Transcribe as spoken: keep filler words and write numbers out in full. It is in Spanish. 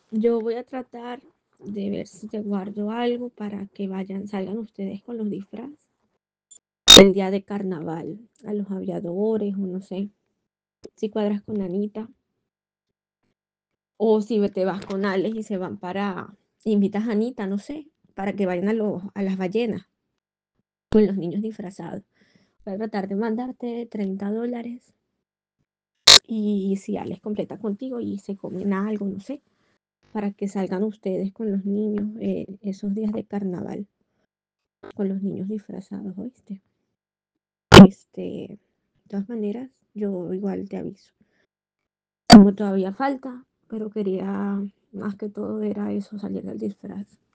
Yo voy a tratar de ver si te guardo algo para que vayan, salgan ustedes con los disfraces el día de carnaval, a los aviadores, o no sé, si cuadras con Anita, o si te vas con Alex y se van para, invitas a Anita, no sé, para que vayan a, los, a las ballenas con los niños disfrazados. Voy a tratar de mandarte treinta dólares y si Alex completa contigo y se comen algo, no sé, para que salgan ustedes con los niños eh, esos días de carnaval, con los niños disfrazados, ¿oíste? Este, de todas maneras, yo igual te aviso. Como todavía falta, pero quería más que todo era eso, salir del disfraz.